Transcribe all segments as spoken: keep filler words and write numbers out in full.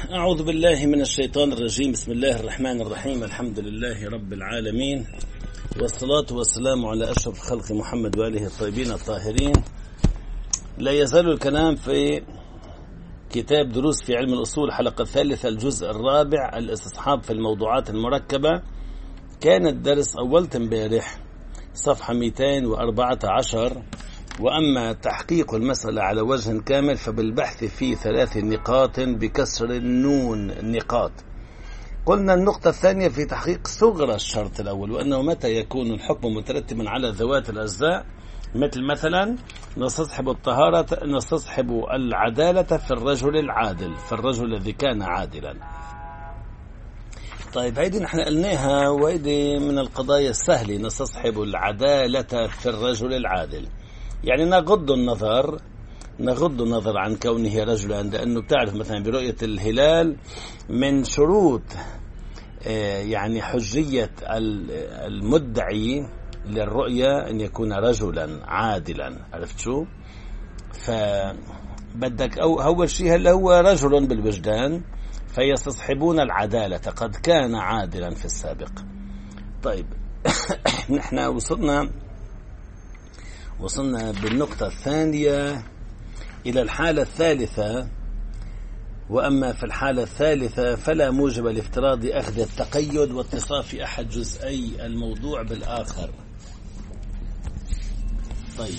أعوذ بالله من الشيطان الرجيم. بسم الله الرحمن الرحيم. الحمد لله رب العالمين، والصلاة والسلام على أشرف خلق محمد وآله الطيبين الطاهرين. لا يزال الكلام في كتاب دروس في علم الأصول، حلقة الثالثة، الجزء الرابع، الاستصحاب في الموضوعات المركبة. كان الدرس أولت امبارح صفحة مئتين وأربعة عشر. وأما تحقيق المسألة على وجه كامل فبالبحث في ثلاث نقاط بكسر النون نقاط. قلنا النقطة الثانية في تحقيق صغرى الشرط الأول، وأنه متى يكون الحكم مترتبا على ذوات الأجزاء، مثل مثلا نستصحب الطهارة نستصحب العدالة في الرجل العادل، في الرجل الذي كان عادلا. طيب هيدي نحن قلناها، وهيدي من القضايا السهلة. نستصحب العدالة في الرجل العادل، يعني نغض النظر نغض النظر عن كونه رجلا، لأنه بتعرف مثلا برؤية الهلال من شروط يعني حجية المدعي للرؤية أن يكون رجلا عادلا. عرفت شو؟ فبدك أو أول شيء هل هو رجل بالوجدان، فيستصحبون العدالة، قد كان عادلا في السابق. طيب نحن وصلنا وصلنا بالنقطة الثانية إلى الحالة الثالثة. وأما في الحالة الثالثة فلا موجب لافتراض أخذ التقيد واتصاف أحد جزئي الموضوع بالآخر. طيب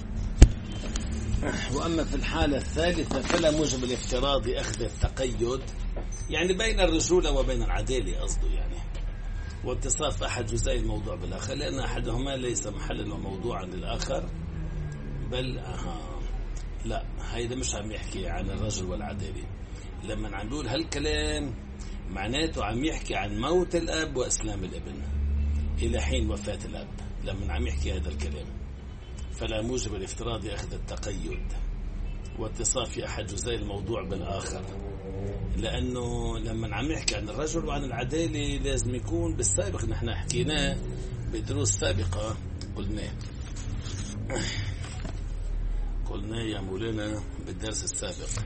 وأما في الحالة الثالثة فلا موجب لافتراض أخذ التقيد، يعني بين الرجولة وبين العدالة قصده، يعني واتصاف أحد جزئي الموضوع بالآخر، لأن أحدهما ليس محلا وموضوعا للآخر. بل أها لا، هيدا مش عم يحكي عن الرجل والعدالة. لما عم بيقول هالكلام معناته عم يحكي عن موت الأب وإسلام الابن إلى حين وفاة الأب. لما عم يحكي هذا الكلام فلا موجب الافتراض أخذ التقيد واتصاف أحد جزئي الموضوع بالآخر، لأنه لما عم يحكي عن الرجل وعن العدالة لازم يكون بالسابق. نحن حكيناه بدروس سابقة، قلناه قلناه يا مولانا بالدرس السابق،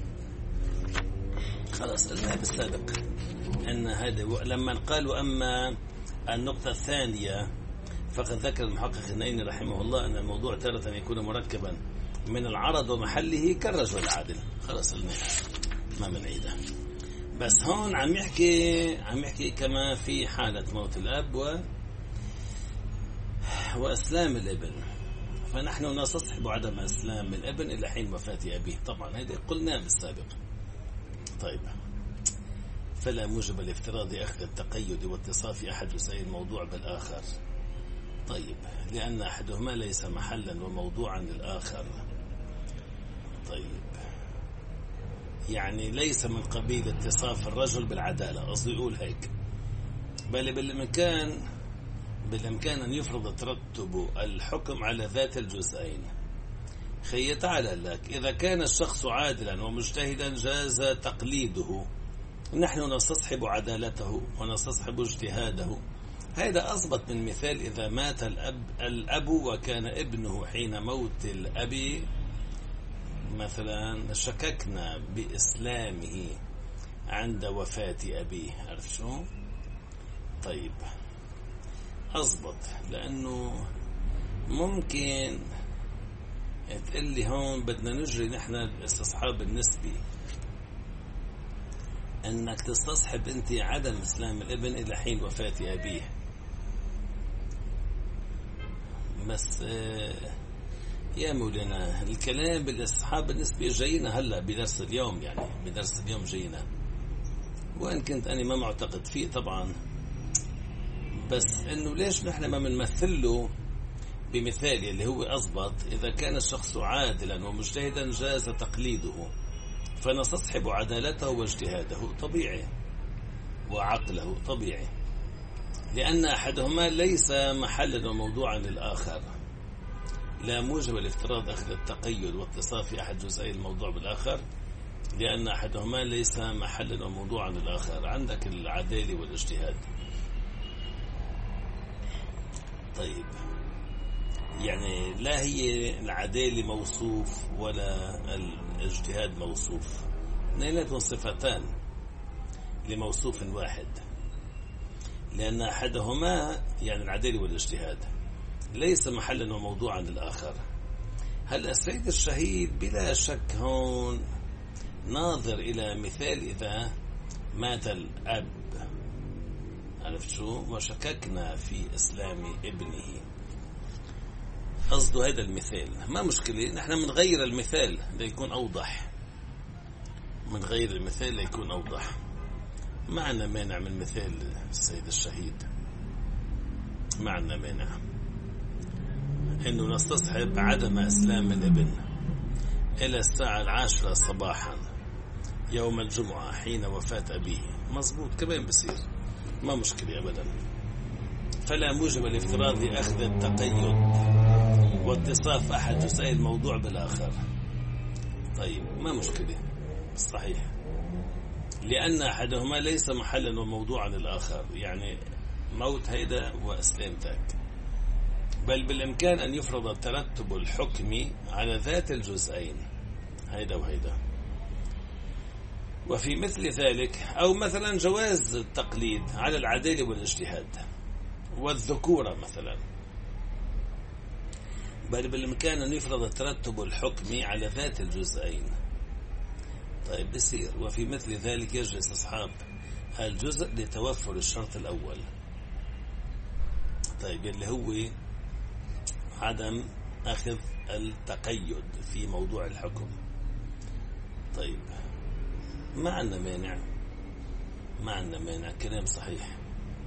خلاص قلناه بالسابق أن هذا. لما قال وأما النقطة الثانية فقد ذكر المحقق النيني رحمه الله أن الموضوع تارة يكون مركبا من العرض ومحله كالرجل العادل. خلاص قلناها ما بنعيدها، بس هون عم يحكي عم يحكي كما في حالة موت الأب و... وإسلام الابن، فنحن نستصحب عدم إسلام الابن إلى حين وفاة أبيه. طبعا هذا قلناه بالسابق. طيب فلا موجب لافتراض أخذ التقيد واتصاف أحد جزئي الموضوع بالآخر. طيب لأن أحدهما ليس محلا وموضوعا للآخر. طيب يعني ليس من قبيل اتصاف الرجل بالعدالة، قصدي يقول هيك، بل بالإمكان بالإمكان أن يفرض ترتب الحكم على ذات الجزئين. خي تعالى لك، إذا كان الشخص عادلا ومجتهدا جاز تقليده، نحن نستصحب عدالته ونستصحب اجتهاده. هذا أضبط من مثال إذا مات الأب, الأب وكان ابنه حين موت الأب مثلا شككنا بإسلامه عند وفاة أبيه. عرف شو؟ طيب أضبط، لأنه ممكن تقول لي هون بدنا نجري نحن الاستصحاب النسبي، أنك تستصحب أنت عدم إسلام الابن إلى حين وفاة أبيه. بس يا مولانا الكلام بالاستصحاب النسبي جاينا هلا بدرس اليوم، يعني بدرس اليوم جاينا، وإن كنت أنا ما معتقد فيه طبعا، بس إنه ليش نحن ما بنمثل له بمثال اللي هو أضبط. إذا كان الشخص عادلا ومجتهدا جاز تقليده، فنستصحب عدالته واجتهاده طبيعي وعقله طبيعي، لأن أحدهما ليس محلا وموضوعا للآخر. لا موجب الافتراض أخذ التقيد واتصاف أحد جزئي الموضوع بالآخر، لأن أحدهما ليس محلا وموضوعا للآخر. عندك العدالة والاجتهاد. طيب يعني لا هي العدالة موصوف ولا الاجتهاد موصوف، اثنيناتهم صفتان لموصوف واحد، لأن أحدهما يعني العدالة والاجتهاد ليس محلا وموضوعا للآخر. هل السيد الشهيد بلا شك هون ناظر إلى مثال إذا مات الأب، عرفت شو، وشككنا في إسلام ابنه، قصده هذا المثال. ما مشكلة، نحن منغير المثال ليكون أوضح، منغير المثال ليكون أوضح. ما عنا مانع من مثال السيد الشهيد، ما عنا مانع إنه نستصحب عدم إسلام الابن إلى الساعة العاشرة صباحا يوم الجمعة حين وفاة أبيه. مظبوط، كمان بصير، ما مشكلة أبدا. فلا موجب الافتراض لأخذ التقيد واتصاف أحد جزئي الموضوع بالآخر. طيب ما مشكلة، صحيح، لأن أحدهما ليس محلا وموضوعا للآخر، يعني موت هيدا وإسلام ذاك، بل بالإمكان أن يفرض ترتب الحكم على ذات الجزئين هيدا وهيدا. وفي مثل ذلك أو مثلا جواز التقليد على العدالة والاجتهاد والذكورة مثلا، بل بالإمكان أن يفرض ترتب الحكم على ذات الجزئين. طيب بصير. وفي مثل ذلك يجلس أصحاب الجزء لتوفر الشرط الأول، طيب اللي هو عدم أخذ التقيد في موضوع الحكم. طيب ما عندنا مانع، ما عندنا مانع، كلام صحيح.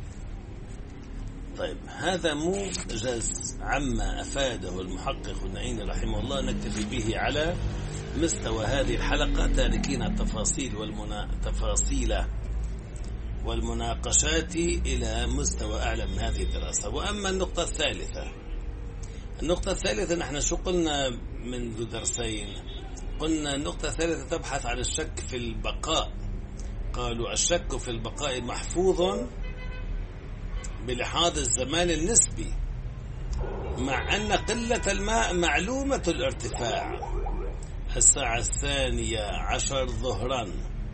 طيب هذا موجز عما أفاده المحقق النعيمي رحمه الله، نكتفي به على مستوى هذه الحلقة، تاركين التفاصيل والمنا... تفاصيل والمناقشات إلى مستوى أعلى من هذه الدراسة. وأما النقطة الثالثة، النقطة الثالثة نحن شو قلنا منذ درسين؟ قلنا النقطة الثالثة تبحث عن الشك في البقاء. قالوا الشك في البقاء محفوظ بلحاظ الزمان النسبي، مع أن قلة الماء معلومة الارتفاع الساعة الثانية عشر ظهرا.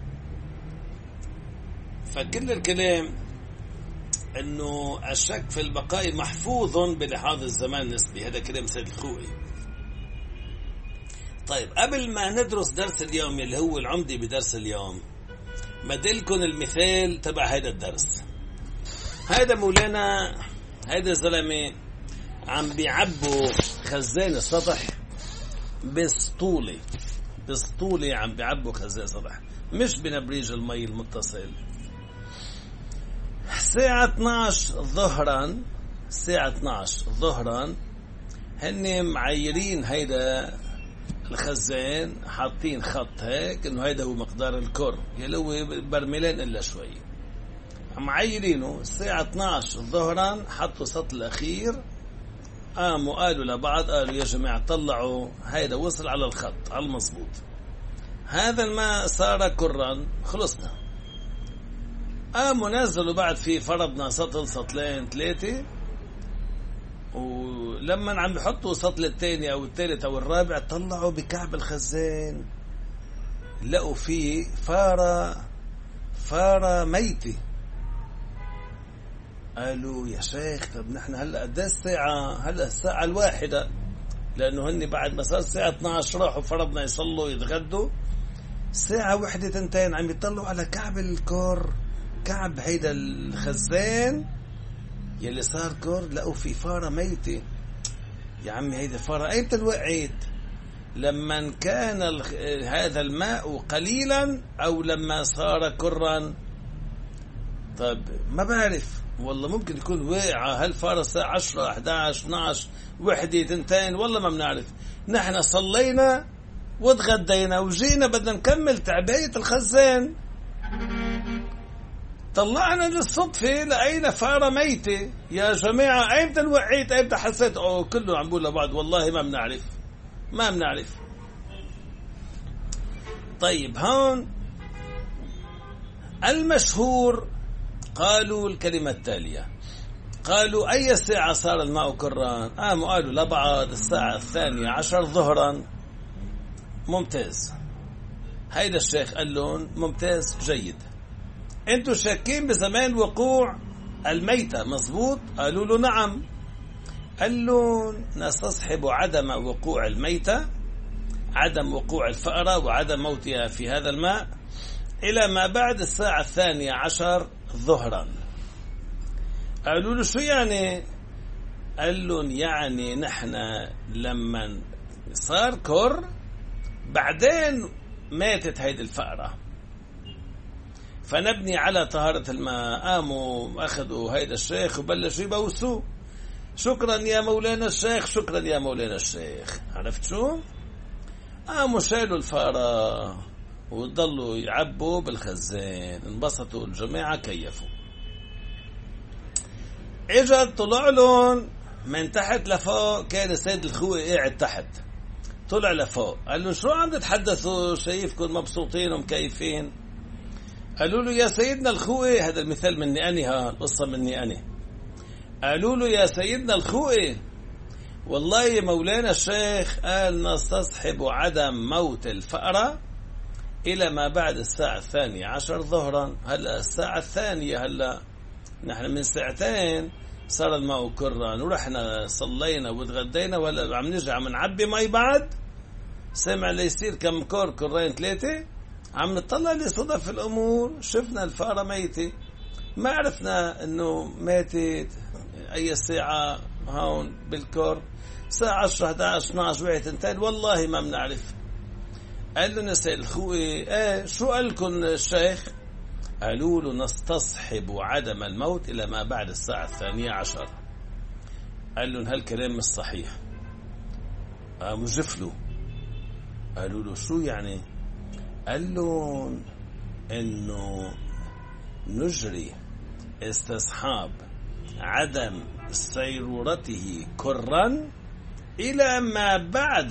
فكل الكلام أنه الشك في البقاء محفوظ بلحاظ الزمان النسبي، هذا كلام سيد الخوئي. طيب قبل ما ندرس درس اليوم اللي هو العمدة بدرس اليوم، مدلكن المثال تبع هذا الدرس. هذا مولانا، هذا الزلمة عم بيعبوا خزان السطح بسطولة، بسطولة عم بيعبوا خزان السطح، مش بنبريج المي المتصل. الساعة اثناشر ظهرا، الساعة اثناشر ظهرا هن معيرين هيدا الخزان، حاطين خط هيك انه هيدا هو مقدار الكر يلي هو برميلين الا شوي، معيرينه. الساعة اثناشر ظهرا حطوا سطل الاخير، قاموا قالوا لبعض، قالوا يا جماعة طلعوا هيدا وصل على الخط على المظبوط، هذا الماء صار كرا، خلصنا. قاموا نزلوا بعد في فرضنا سطل سطلين ثلاثة، ولما عم بيحطوا سطل الثاني او الثالث او الرابع طلعوا بكعب الخزان لقوا فيه فارة فارة ميتة. قالوا يا شيخ طب نحن هلا قد ايه الساعة؟ هلا الساعة الواحدة، لانه هني بعد ما صار الساعة اثناشر راحوا فرضنا يصلوا يتغدوا، الساعة وحدة تنتين عم يطلعوا على كعب الكور، كعب هيدا الخزان يلي صار كور، لقوا في فارة ميتة. يا عمي هيدا فارة ايمتى الوقعت؟ لما كان هذا الماء قليلا او لما صار كرا؟ طيب ما بعرف والله، ممكن يكون واقعة. هل فارة الساعة عشرة احد عشر اثني عشر وحدة تنتين؟ والله ما بنعرف. نحن صلينا وتغدينا وجينا بدنا نكمل تعباية الخزان، طلعنا للصدفة لقينا فارة ميتة. يا جماعة ايمتى الوقعت؟ ايمتى حسيت؟ او كله عم بقول لبعض والله ما بنعرف، ما بنعرف. طيب هون المشهور قالوا الكلمة التالية، قالوا أي ساعة صار الماء كران؟ قاموا قالوا لبعض الساعة الثانية عشر ظهرا. ممتاز، هيدا الشيخ قال لهم ممتاز جيد، انتوا شاكين بزمان وقوع الميتة مظبوط؟ قالوا له نعم. قال له نستصحب عدم وقوع الميتة، عدم وقوع الفأرة وعدم موتها في هذا الماء إلى ما بعد الساعة الثانية عشر ظهرا. قالوا له شو يعني؟ قال لهم يعني نحن لما صار كر بعدين ماتت هيدي الفأرة، فنبني على طهارة الماء. قاموا أخذوا هيدا الشيخ وبلشوا يبوسوه، شكرا يا مولانا الشيخ، شكرا يا مولانا الشيخ. عرفت شو؟ قاموا شالوا الفأرة وضلوا يعبوا بالخزان، انبسطوا الجماعة، كيفوا. اجت طلع لهم من تحت لفوق، كان السيد الخوي قاعد تحت، طلع لفوق قال له شو عم تتحدثوا؟ شايفكم مبسوطين ومكيفين. قالوا له يا سيدنا الخوي، هذا المثال مني أنا، ها القصة مني أنا. قالوا له يا سيدنا الخوي والله مولانا الشيخ قال نستصحب عدم موت الفأرة إلى ما بعد الساعة الثانية عشر ظهرا. هلأ الساعة الثانية، هلأ نحن من ساعتين صار الماء كران ورحنا صلينا وتغدينا، ولا عم نرجع عم نعبي مي بعد. سمع لي يصير كم كور كرين ثلاثة، عم نطلع لصدف الأمور شفنا الفأرة ميتة، ما عرفنا إنه ماتت أي ساعة هون بالكور، ساعة عشرة إحدى عشر اثني عشر واحد اثنين، والله ما بنعرف. قال له نسأل الخوي ايه شو قال لكم الشيخ؟ قالوا له نستصحب عدم الموت إلى ما بعد الساعة الثانية عشر. قال لهم هالكلام مش صحيح. قاموا جفلوا، قالوا له شو يعني؟ قال لهم إنه نجري استصحاب عدم سيرورته كرا إلى ما بعد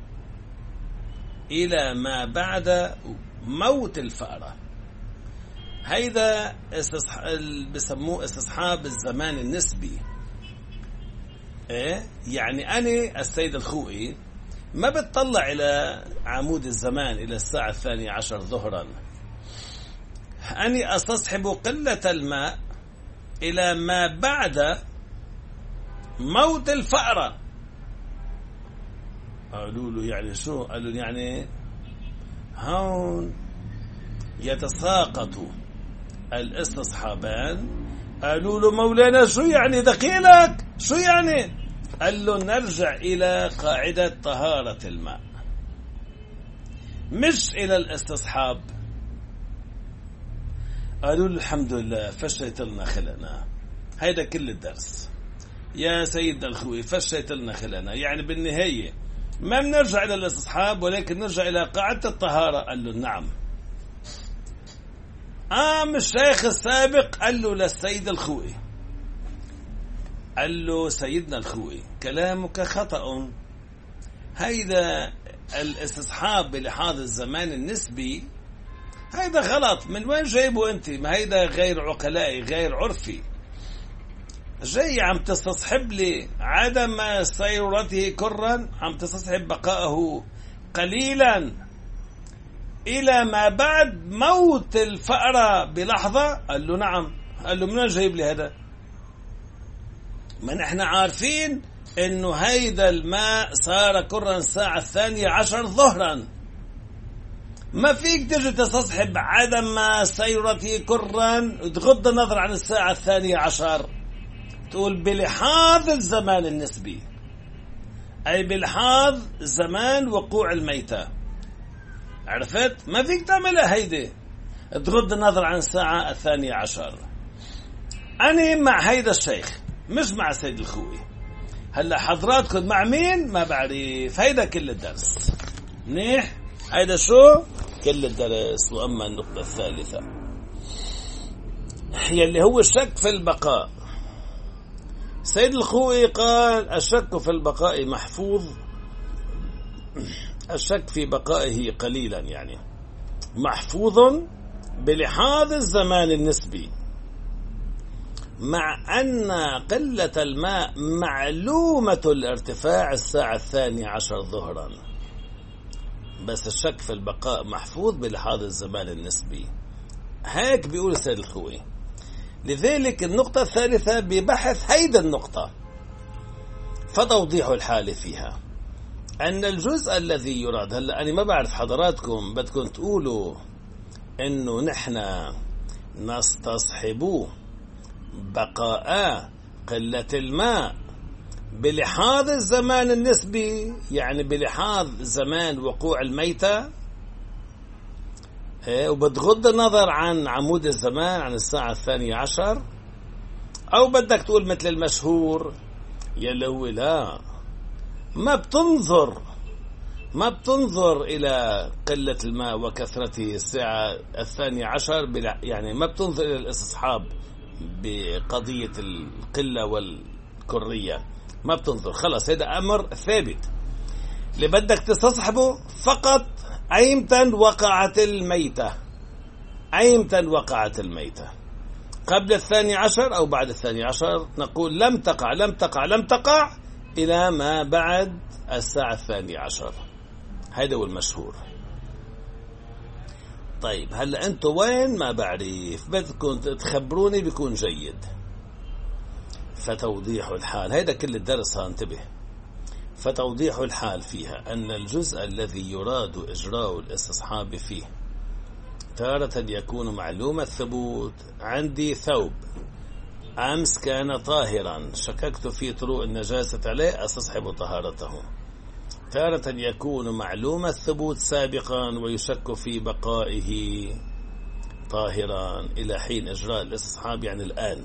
إلى ما بعد موت الفأرة. هيدا بسموه استصحاب الزمان النسبي. إيه؟ يعني أنا السيد الخوئي ما بتطلع إلى عمود الزمان إلى الساعة الثانية عشر ظهرا، أني أستصحب قلة الماء إلى ما بعد موت الفأرة. قالوا له يعني شو؟ قالوا يعني هون يتساقط الاستصحابان. قالوا له مولانا شو يعني دقيلك؟ شو يعني؟ قال له نرجع إلى قاعدة طهارة الماء مش إلى الاستصحاب. قالوا له الحمد لله فشيت لنا خلنا. هيدا كل الدرس يا سيدنا الخوي، فشيت لنا خلنا، يعني بالنهاية ما بنرجع إلى الاستصحاب ولكن نرجع إلى قاعدة الطهارة. قال له نعم. قام الشيخ السابق قال له للسيد الخوي، قال له سيدنا الخوي كلامك خطأ، هيدا الاستصحاب بلحاظ الزمان النسبي هيدا غلط. من وين جايبه انت؟ ما هيدا غير عقلائي غير عرفي. جاي عم تستصحب لي عدم سيرورته كرا، عم تستصحب بقائه قليلا إلى ما بعد موت الفأرة بلحظة. قال له نعم. قال له من وين جايب لي هذا؟ ما نحن عارفين إنه هيدا الماء صار كرا الساعة الثانية عشر ظهرا، ما فيك تجي تستصحب عدم سيرورته كرا وتغض النظر عن الساعة الثانية عشر، تقول بلحاظ الزمان النسبي، أي بلحاظ زمان وقوع الميتة. عرفت؟ ما فيك تعملها هيدي تغض النظر عن الساعة الثانية عشر. أنا مع هيدا الشيخ مش مع سيد الخوي. هلا حضراتكم مع مين؟ ما بعرف. هيدا كل الدرس منيح. هيدا شو؟ كل الدرس. وأما النقطة الثالثة يلي هو الشك في البقاء. سيد الخوي قال الشك في البقاء محفوظ، الشك في بقائه قليلا يعني محفوظ بلحاظ الزمان النسبي، مع أن قلة الماء معلومة الارتفاع الساعة الثانية عشر ظهرا. بس الشك في البقاء محفوظ بلحاظ الزمان النسبي. هيك بيقول السيد الخوي. لذلك النقطة الثالثة ببحث هيدا النقطة فتوضيح الحال فيها أن الجزء الذي يراد. هلأ أنا ما بعرف حضراتكم بدكم تقولوا إنه نحن نستصحب بقاء قلة الماء بلحاظ الزمان النسبي، يعني بلحاظ زمان وقوع الميتة، وبتغض النظر عن عمود الزمان عن الساعة الثانية عشر، أو بدك تقول مثل المشهور يلي هو لا ما بتنظر ما بتنظر إلى قلة الماء وكثرته الساعة الثانية عشر، يعني ما بتنظر إلى الاستصحاب بقضية القلة والكرية، ما بتنظر. خلص هذا أمر ثابت اللي بدك تستصحبه فقط أيمتى وقعت الميتة، أيمتى وقعت الميتة قبل الثاني عشر أو بعد الثاني عشر. نقول لم تقع لم تقع لم تقع إلى ما بعد الساعة الثانية عشر. هذا هو المشهور. طيب هلأ أنتوا وين ما بعرف، بدكم تخبروني بيكون جيد. فتوضيح الحال، هذا كل الدرس، انتبه. فتوضيح الحال فيها أن الجزء الذي يراد إجراء الاستصحاب فيه تارة يكون معلوم الثبوت. عندي ثوب أمس كان طاهرا، شككت في طروء النجاسة عليه، أستصحب طهارته. تارة يكون معلوم الثبوت سابقا ويشك في بقائه طاهرا إلى حين إجراء الاستصحاب، يعني الآن.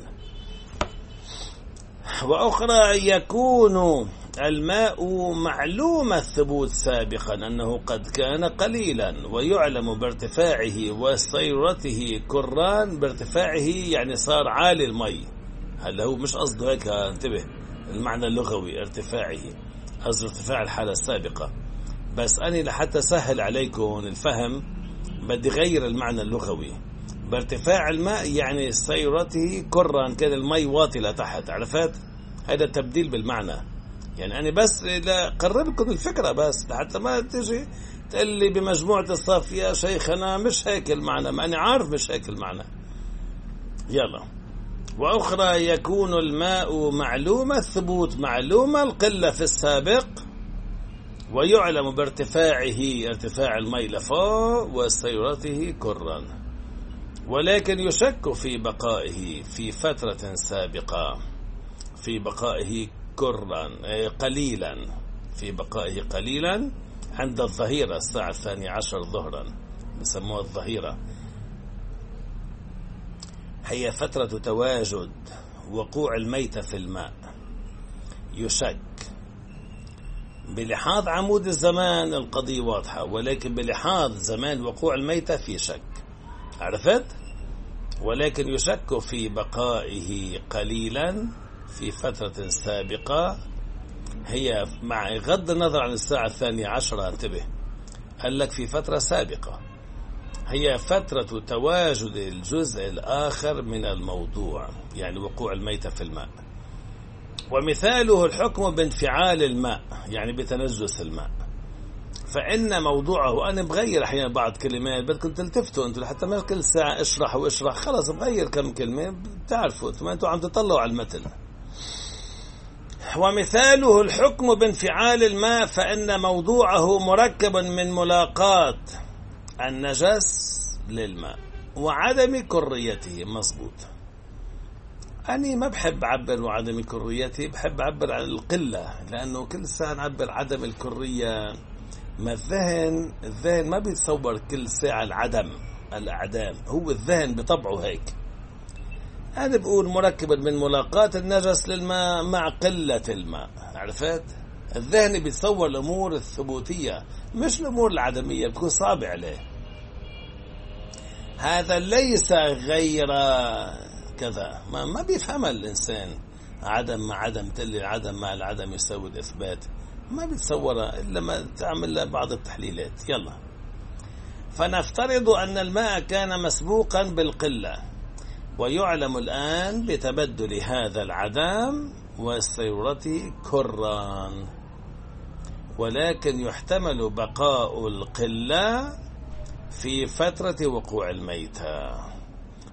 وأخرى يكون الماء معلوم الثبوت سابقا أنه قد كان قليلا ويعلم بارتفاعه وسيرته كران، بارتفاعه يعني صار عالي المي. هلا هو مش قصده هيك، انتبه المعنى اللغوي ارتفاعه، قصده ارتفاع الحالة السابقة، بس أنا لحتى سهل عليكم الفهم بدي غير المعنى اللغوي. بارتفاع الماء يعني سيرته كران، كان المي واطلة تحت، عرفت؟ هذا تبديل بالمعنى، يعني أنا بس لقرب لكم الفكرة بس لحتى ما تجي تقول لي بمجموعة الصف يا شيخنا مش هيك المعنى، ما أنا عارف مش هيك المعنى. يلا. وأخرى يكون الماء معلوم الثبوت معلوم القلة في السابق ويعلم بارتفاعه ارتفاع الماء لفوق وسيرته كرا، ولكن يشك في بقائه في فترة سابقة، في بقائه كرا قليلا، في بقائه قليلا عند الظهيرة الساعة الثانية عشر ظهرا، بسموها الظهيرة، هي فترة تواجد وقوع الميتة في الماء. يشك بلحاظ عمود الزمان القضية واضحة، ولكن بلحاظ زمان وقوع الميتة في شك، عرفت؟ ولكن يشك في بقائه قليلا في فترة سابقة، هي مع غض النظر عن الساعة الثانية عشرة، انتبه، قال لك في فترة سابقة، هي فترة تواجد الجزء الآخر من الموضوع، يعني وقوع الميتة في الماء. ومثاله الحكم بانفعال الماء، يعني بتنجس الماء، فإن موضوعه، أنا بغير أحيانا بعض كلمات، بدكم تلتفتوا أنتوا لحتى ما كل ساعة اشرح واشرح، خلاص بغير كم كلمة بتعرفوا ما أنتوا عم تطلعوا على المتن. ومثاله الحكم بانفعال الماء، فإن موضوعه مركب من ملاقاة النجس للماء وعدم كريته. مظبوط. أنا ما بحب أعبر عدم كريته، بحب أعبر عن القلة، لأنه كل ساعة نعبر عدم الكرية، ما الذهن الذهن ما بيتصور كل ساعة العدم الأعدام، هو الذهن بطبعه هيك. أنا بقول مركبا من ملاقاة النجس للماء مع قلة الماء، عرفت؟ الذهن بيتصور الأمور الثبوتية مش الأمور العدمية، بتكون صعبة عليه. هذا ليس غير كذا، ما, ما بيفهم الإنسان. عدم مع عدم، تلي العدم مع العدم يساوي الإثبات، ما بيتصورها إلا ما تعمل بعض التحليلات. يلا. فنفترض أن الماء كان مسبوقا بالقلة، ويعلم الآن بتبدل هذا العدم وسيرته كران، ولكن يحتمل بقاء القلة في فترة وقوع الميتة.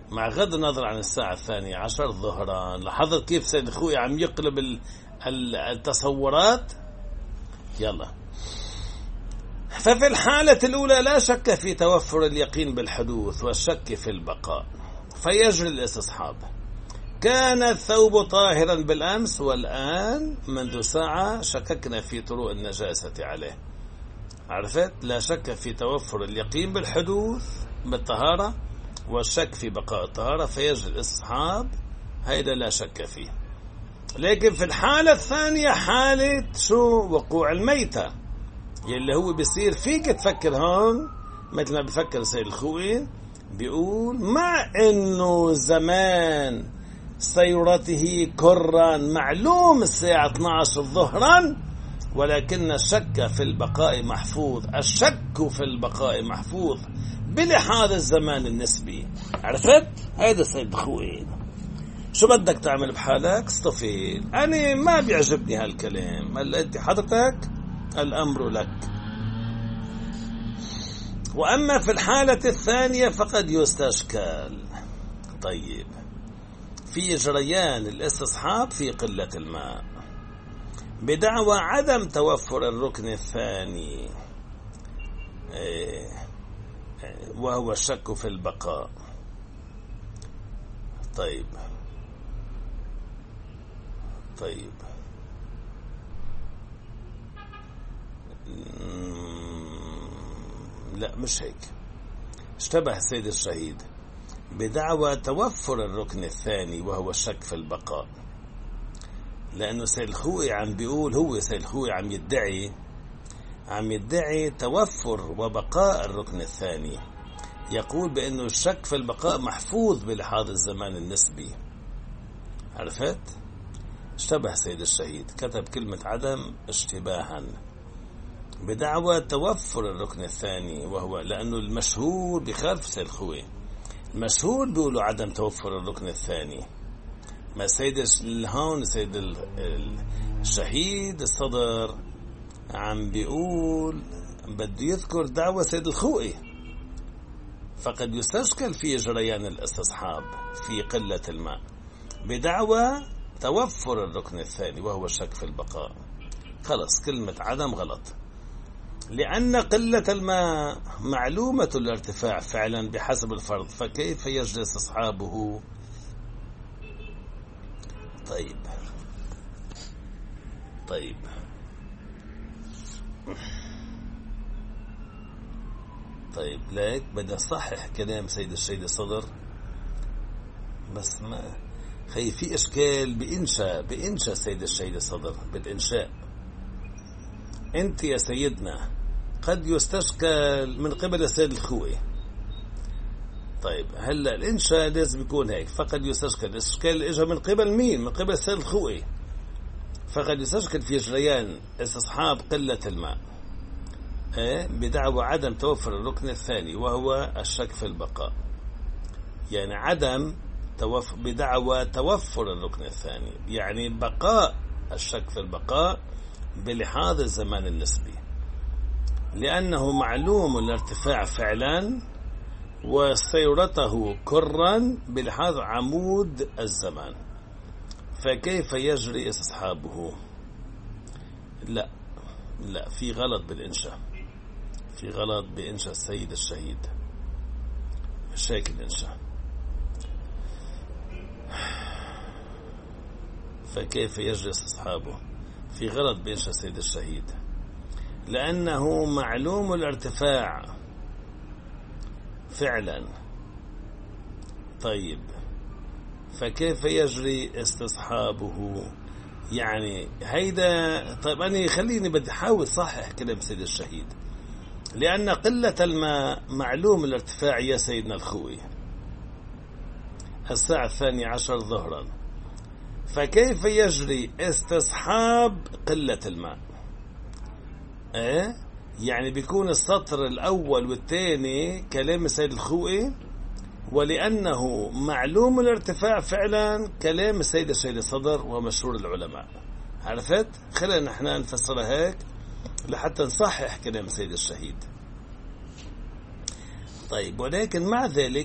مع غض النظر عن الساعة الثانية عشر ظهرا. لاحظت كيف سيد الخوئي عم يقلب التصورات؟ يلا. ففي الحالة الأولى لا شك في توفر اليقين بالحدوث والشك في البقاء، فيجري الاستصحاب. كان الثوب طاهرا بالأمس، والآن منذ ساعة شككنا في طرق النجاسة عليه. عرفت؟ لا شك في توفر اليقين بالحدوث بالطهارة والشك في بقاء الطهارة، فيجري الاستصحاب. هيدا لا شك فيه. لكن في الحالة الثانية حالة شو؟ وقوع الميتة، يلي هو بيصير فيك تفكر هون مثل ما بفكر سيد الخوئي، بيقول مع انه زمان سيرته كرا معلوم الساعة اثني عشر ظهرا، ولكن الشك في البقاء محفوظ. الشك في البقاء محفوظ بلحاظ الزمان النسبي. عرفت؟ هيدا سيد الخوئي. شو بدك تعمل بحالك؟ استفيد. أنا ما بيعجبني هالكلام. هلا أنت حضرتك الأمر لك. وأما في الحالة الثانية فقد يستشكل. طيب، في جريان الاستصحاب في قلة الماء بدعوى عدم توفر الركن الثاني وهو الشك في البقاء. طيب طيب لا مش هيك. اشتبه السيد الشهيد بدعوى توفر الركن الثاني وهو الشك في البقاء، لأنه سيد الخوئي عم بيقول، هو سيد الخوئي عم يدعي عم يدعي توفر وبقاء الركن الثاني. يقول بأنه الشك في البقاء محفوظ بلحاظ الزمان النسبي. عرفت؟ اشتبه سيد الشهيد، كتب كلمة عدم اشتباها بدعوى توفر الركن الثاني، وهو لأنه المشهور بخالف سيد الخوئي. المشهور بيقولوا عدم توفر الركن الثاني. ما سيد هون سيد الشهيد الصدر عم بيقول بده يذكر دعوة سيد الخوئي، فقد يستشكل في جريان الاستصحاب في قلة الماء بدعوى توفر الركن الثاني وهو الشك في البقاء. خلص، كلمة عدم غلط، لأن قلة الماء معلومة الارتفاع فعلا بحسب الفرض، فكيف يجري استصحابه؟ طيب طيب طيب ليك بدي أصحح كلام سيد الشهيد الصدر، بس ما خي في إشكال بإنشاء بإنشاء سيد الشهيد الصدر بالإنشاء. أنت يا سيدنا قد يستشكل من قبل السيد الخوئي. طيب هلا الإنشاء لازم يكون هيك، فقد يستشكل. الإشكال إجا من قبل مين؟ من قبل السيد الخوئي. فقد يستشكل في جريان استصحاب قلة الماء إيه بدعوى عدم توفر الركن الثاني وهو الشك في البقاء. يعني عدم توفر بدعوى توفر الركن الثاني، يعني بقاء الشك في البقاء بلحاظ الزمان النسبي، لأنه معلوم الارتفاع فعلا وسيرته كرا بلحاظ عمود الزمان، فكيف يجري استصحابه؟ لا لا في غلط بالإنشاء، في غلط بإنشاء السيد الشهيد، مش هيك الإنشاء. فكيف يجري استصحابه؟ في غلط بإنشاء السيد الشهيد، لأنه معلوم الارتفاع فعلا. طيب فكيف يجري استصحابه؟ يعني هيدا. طيب أنا خليني بدي أحاول صحح كلام سيد الشهيد، لأن قلة الماء معلوم الارتفاع يا سيدنا الخوئي الساعة الثانية عشر ظهرا، فكيف يجري استصحاب قلة الماء؟ ايه يعني بيكون السطر الأول والثاني كلام سيد الخوئي، ولأنه معلوم الارتفاع فعلا كلام السيد الشهيد الصدر ومشهور العلماء. عرفت؟ خلينا نحن نفسرها هيك لحتى نصحح كلام سيد الشهيد. طيب ولكن مع ذلك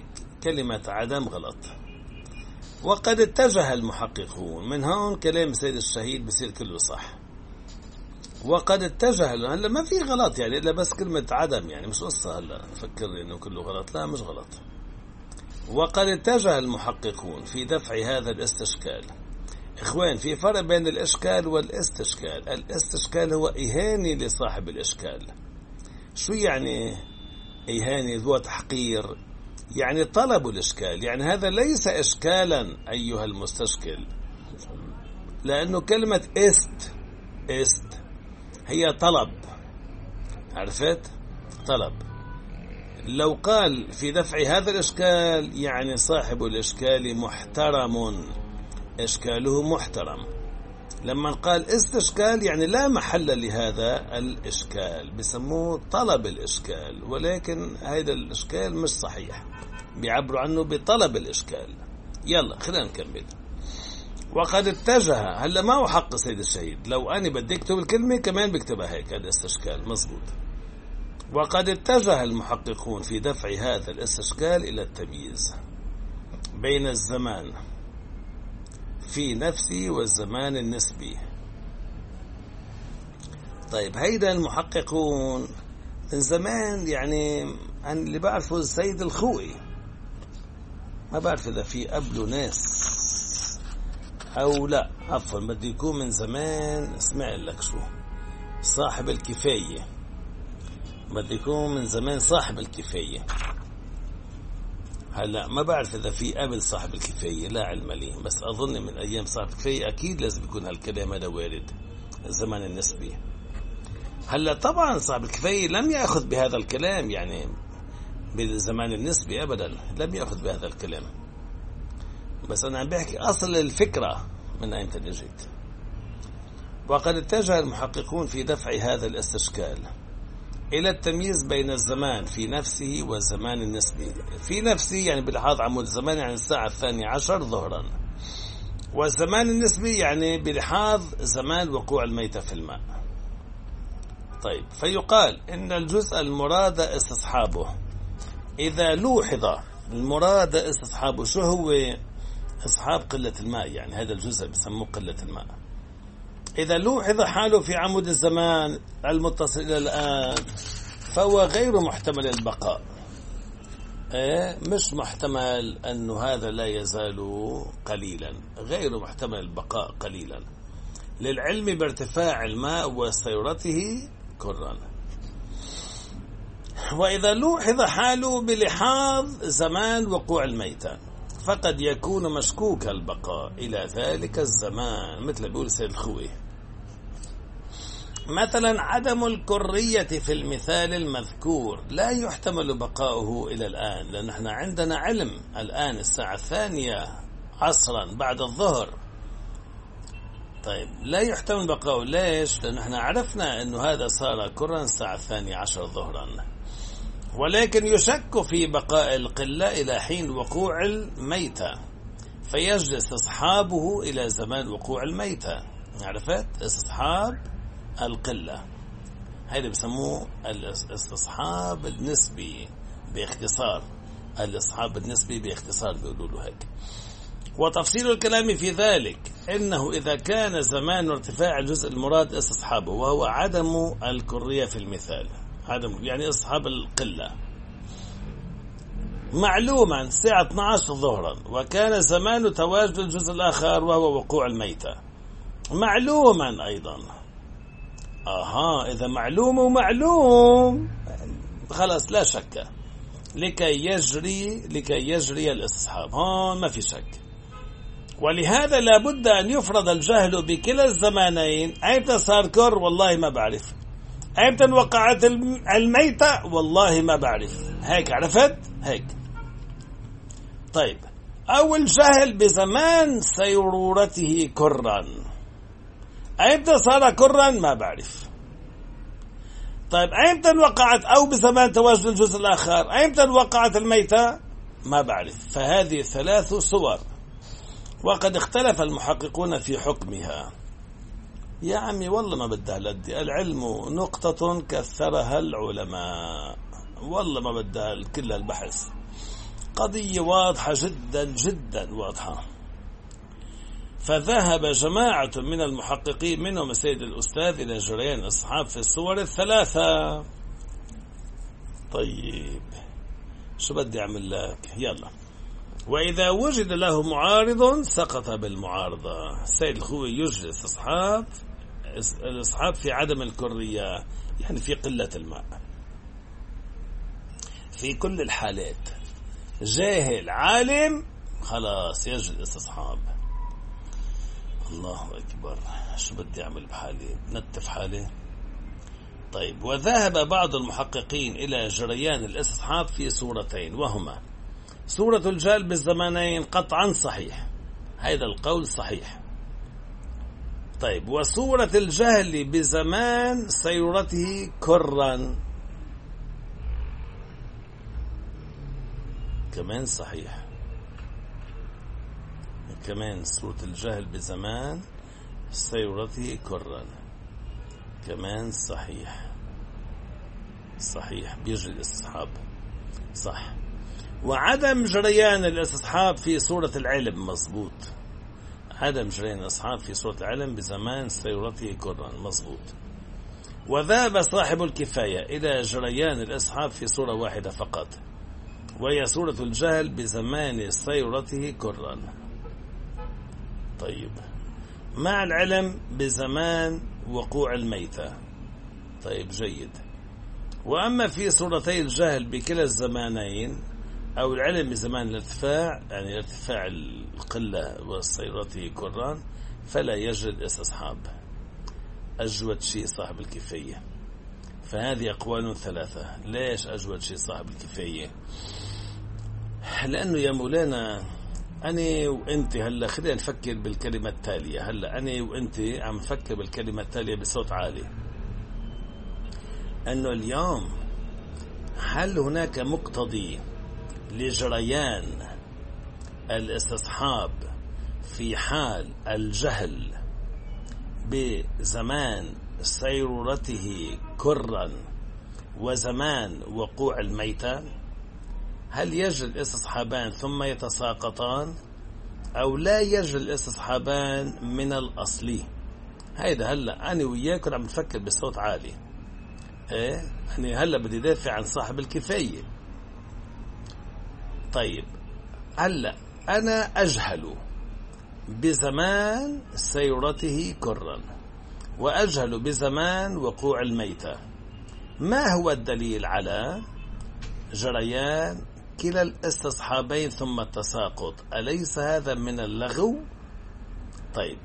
كلمة عدم غلط. وقد اتجه المحققون، من هون كلام سيد الشهيد بصير كله صح. وقد اتجه، هلا ما في غلط يعني إلا بس كلمة عدم، يعني مش قصة هلا نفكر إنه كله غلط، لا مش غلط. وقد اتجه المحققون في دفع هذا الاستشكال. إخوان، في فرق بين الإشكال والاستشكال. الاستشكال هو إهانة لصاحب الإشكال. شو يعني إهانة؟ هو تحقير، يعني طلب الإشكال. يعني هذا ليس إشكالا أيها المستشكل، لأنه كلمة است است هي طلب، عرفت؟ طلب. لو قال في دفع هذا الإشكال يعني صاحب الإشكال محترم، إشكاله محترم. لما قال استشكال يعني لا محل لهذا الإشكال، بسموه طلب الإشكال، ولكن هذا الإشكال مش صحيح، بيعبروا عنه بطلب الإشكال. يلا خلينا نكمل. وقد اتجه، هلا ما هو حق سيد الشهيد، لو أنا بدي أكتب الكلمة كمان بكتبها هيك، هذا استشكال مزبوط. وقد اتجه المحققون في دفع هذا الاستشكال إلى التمييز بين الزمان في نفسه والزمان النسبي. طيب هيدا المحققون من زمان، يعني عن اللي بعرفه السيد الخوئي، ما بعرف إذا في قبله ناس أو لا، عفوا بدي يكون من زمان. اسمع لك شو صاحب الكفاية، بدي يكون من زمان صاحب الكفاية. هلا ما بعرف إذا في قبل صاحب الكفاية، لا علم لي، بس أظن من أيام صاحب الكفاية أكيد لازم يكون هالكلام هذا وارد، الزمان النسبي. هلا طبعا صاحب الكفاية لم يأخذ بهذا الكلام، يعني بالزمان النسبي أبدا لم يأخذ بهذا الكلام، بس أنا عم بحكي أصل الفكرة من أين تجت. وقد اتجه المحققون في دفع هذا الاستشكال إلى التمييز بين الزمان في نفسه والزمان النسبي. في نفسه يعني بلحاظ عمود الزمان، يعني الساعة الثانية عشر ظهرا، والزمان النسبي يعني بلحاظ زمان وقوع الميتة في الماء. طيب فيقال إن الجزء المراد استصحابه إذا لوحظ، المراد استصحابه شو هو؟ اصحاب قلة الماء، يعني هذا الجزء بسموه قلة الماء. إذا لوحظ حاله في عمود الزمان المتصل إلى الآن فهو غير محتمل البقاء. إيه؟ مش محتمل أنه هذا لا يزال قليلا، غير محتمل البقاء قليلا، للعلم بارتفاع الماء وسيرته كرا. وإذا لوحظ حاله بلحاظ زمان وقوع الميتة فقد يكون مشكوك البقاء إلى ذلك الزمان، مثل بيقول سيد الخوئي. مثلا عدم الكرية في المثال المذكور لا يحتمل بقاؤه إلى الآن، لأن احنا عندنا علم الآن الساعة الثانية عصرا بعد الظهر. طيب لا يحتمل بقاؤه، ليش؟ لأن احنا عرفنا أنه هذا صار كرا الساعة الثانية عشر ظهرا، ولكن يشك في بقاء القلة إلى حين وقوع الميتة، فيجلس استصحابه إلى زمان وقوع الميتة. عرفت؟ استصحاب القلة هذا بسموه الاستصحاب النسبي باختصار، الاستصحاب النسبي باختصار بيقولوا له هيك. وتفصيل الكلام في ذلك إنه إذا كان زمان ارتفاع الجزء المراد استصحابه وهو عدم الكرية في المثال، عدم يعني اصحاب القلة، معلوما الساعة اثنتي عشرة ظهرا، وكان زمان تواجد الجزء الآخر وهو وقوع الميتة معلوما أيضا. أها إذا معلوم ومعلوم خلاص لا شك، لكي يجري لكي يجري الاستصحاب، هون ما في شك. ولهذا لابد أن يفرض الجهل بكلا الزمانين. أيمتى صار كر؟ والله ما بعرف. أيمتى وقعت الميتة؟ والله ما بعرف. هيك عرفت؟ هيك. طيب أو الجهل بزمان سيرورته كرا. أيمتى صار كرا؟ ما بعرف. طيب أيمتى وقعت، أو بزمان تواجد الجزء الآخر، أيمتى وقعت الميتة؟ ما بعرف. فهذه ثلاث صور، وقد اختلف المحققون في حكمها. يا عمي والله ما بدها لدي، العلم نقطة كثرها العلماء، والله ما بدها كل البحث. قضية واضحة جدا جدا واضحة. فذهب جماعة من المحققين منهم السيد الأستاذ إلى جريان الأصحاب في الصور الثلاثة. طيب شو بدي أعمل لك؟ يلا. وإذا وجد له معارض سقط بالمعارضة. السيد الخوي يجلس أصحاب الأصحاب في عدم الكرية، يعني في قلة الماء في كل الحالات. جاهل عالم خلاص يجلس أصحاب. الله أكبر، شو بدي أعمل بحالي؟ نتف حالي. طيب وذهب بعض المحققين إلى جريان الاستصحاب في صورتين، وهما صورة الجهل بالزمانين قطعا صحيح، هذا القول صحيح. طيب وصورة الجهل بزمان سيرته كرا كمان صحيح، كمان صورة الجهل بزمان سيرته كرا كمان صحيح صحيح بيجري الاستصحاب صح. وعدم جريان الاستصحاب في صورة العلم مظبوط، عدم جريان الاستصحاب في صورة العلم بزمان سيرته كرا مظبوط. وذهب صاحب الكفاية إلى جريان الاستصحاب في صورة واحدة فقط، وهي صورة الجهل بزمان سيرته كرا. طيب مع العلم بزمان وقوع الميتة. طيب جيد. وأما في صورتي الجهل بكلا الزمانين أو العلم بزمان الارتفاع، يعني ارتفاع القلة وسيرته كران، فلا يجد استصحاب. أجود شيء صاحب الكفاية. فهذه أقوال ثلاثة. ليش أجود شيء صاحب الكفاية؟ لأنه يا مولانا أنا وأنت هلا خلينا نفكر بالكلمة التالية. هلا أنا وأنت عم نفكر بالكلمة التالية بصوت عالي، أنه اليوم هل هناك مقتضي لجريان الاستصحاب في حال الجهل بزمان سيرورته كرا وزمان وقوع الميتة؟ هل يجري الاستصحابان ثم يتساقطان أو لا يجري الاستصحابان من الأصلي؟ هيدا هلا أنا وياك عم نفكر بصوت عالي. إيه أنا هلا بدي دافع عن صاحب الكفاية. طيب هلا أنا أجهل بزمان سيرته كرا وأجهل بزمان وقوع الميتة، ما هو الدليل على جريان كلا الاستصحابين ثم التساقط؟ أليس هذا من اللغو؟ طيب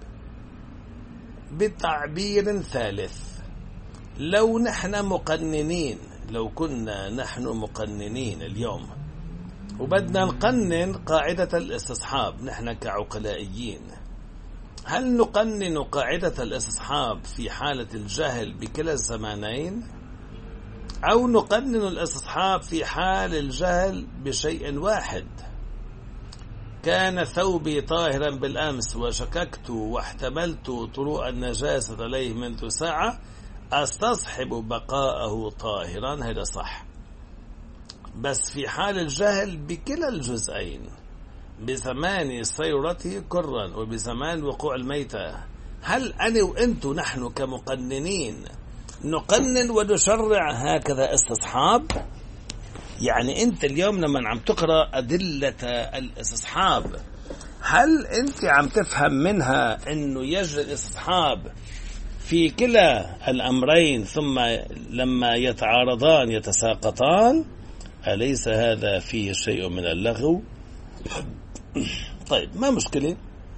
بتعبير ثالث، لو نحن مقننين، لو كنا نحن مقننين اليوم وبدنا نقنن قاعدة الاستصحاب نحن كعقلائيين، هل نقنن قاعدة الاستصحاب في حالة الجهل بكلا الزمانين أو نقنن الاستصحاب في حال الجهل بشيء واحد؟ كان ثوبي طاهرا بالأمس وشككت واحتملت طروء النجاسة عليه منذ ساعة، أستصحب بقاءه طاهرا. هذا صح، بس في حال الجهل بكلا الجزئين بزمان سيرته كرا وبزمان وقوع الميتة، هل أنا وأنت نحن كمقننين نقنن ونشرع هكذا استصحاب؟ يعني أنت اليوم لما عم تقرأ أدلة الاستصحاب هل أنت عم تفهم منها أنه يجري الاستصحاب في كلا الأمرين ثم لما يتعارضان يتساقطان؟ أليس هذا فيه شيء من اللغو؟ طيب ما مشكلة.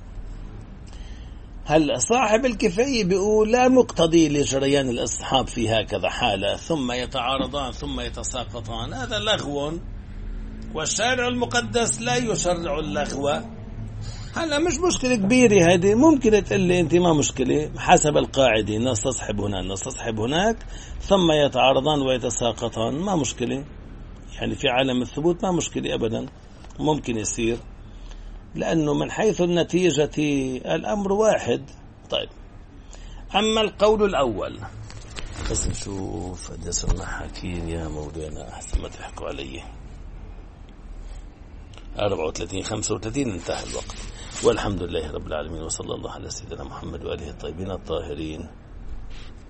هل صاحب الكفاية بيقول لا مقتضي لجريان الاستصحاب في هكذا حالة ثم يتعارضان ثم يتساقطان، هذا لغو والشارع المقدس لا يشرع اللغو. هلا مش مشكلة كبيرة هذه، ممكن تقول لي أنت ما مشكلة حسب القاعدة نستصحب هنا نستصحب هناك ثم يتعارضان ويتساقطان، ما مشكلة. يعني في عالم الثبوت ما مشكلة أبدا، ممكن يصير، لأنه من حيث النتيجة الأمر واحد. طيب أما القول الأول، بس نشوف قد صرنا حاكين يا مولانا أحسن ما تحكوا علي. أربعة وثلاثين خمسة وثلاثين انتهى الوقت. والحمد لله رب العالمين، وصلى الله على سيدنا محمد وآله الطيبين الطاهرين.